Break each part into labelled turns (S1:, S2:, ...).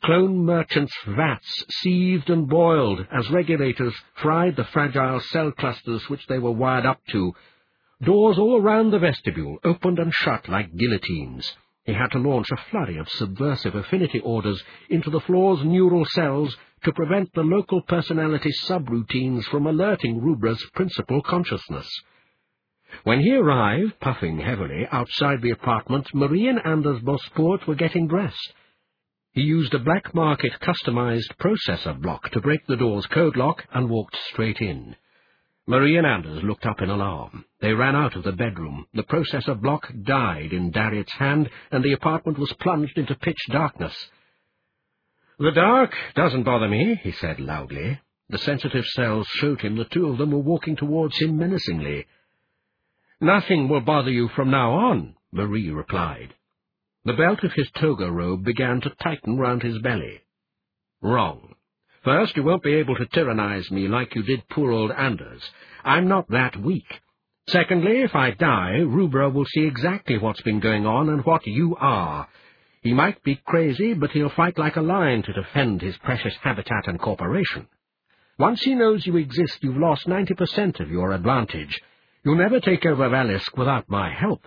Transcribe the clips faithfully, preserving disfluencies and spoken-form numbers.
S1: Clone merchants' vats seethed and boiled as regulators fried the fragile cell clusters which they were wired up to. Doors all round the vestibule opened and shut like guillotines. He had to launch a flurry of subversive affinity orders into the floor's neural cells to prevent the local personality subroutines from alerting Rubra's principal consciousness. When he arrived, puffing heavily, outside the apartment, Marie and Anders Bosport were getting dressed. He used a black-market customized processor block to break the door's code lock and walked straight in. Marie and Anders looked up in alarm. They ran out of the bedroom. The processor block died in Darriet's hand, and the apartment was plunged into pitch darkness. "The dark doesn't bother me," he said loudly. The sensitive cells showed him the two of them were walking towards him menacingly. "Nothing will bother you from now on," Marie replied. The belt of his toga robe began to tighten round his belly. "Wrong. First, you won't be able to tyrannize me like you did poor old Anders. I'm not that weak. Secondly, if I die, Rubra will see exactly what's been going on and what you are. He might be crazy, but he'll fight like a lion to defend his precious habitat and corporation. Once he knows you exist, you've lost ninety percent of your advantage. You'll never take over Valisk without my help."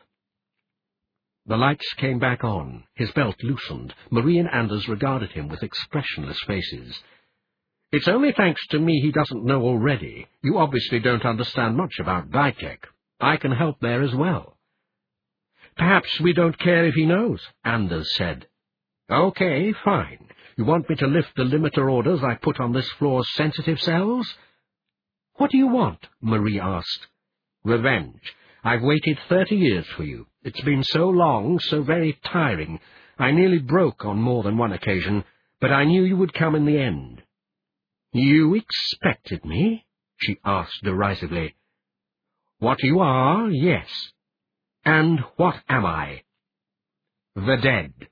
S1: The lights came back on. His belt loosened. Marie and Anders regarded him with expressionless faces. "It's only thanks to me he doesn't know already. You obviously don't understand much about Ditech. I can help there as well." "Perhaps we don't care if he knows," Anders said. "Okay, fine. You want me to lift the limiter orders I put on this floor's sensitive cells?" "What do you want?" Marie asked. "Revenge. I've waited thirty years for you. It's been so long, so very tiring. I nearly broke on more than one occasion, but I knew you would come in the end." "You expected me?" she asked derisively. "What you are, yes. And what am I?" "The dead."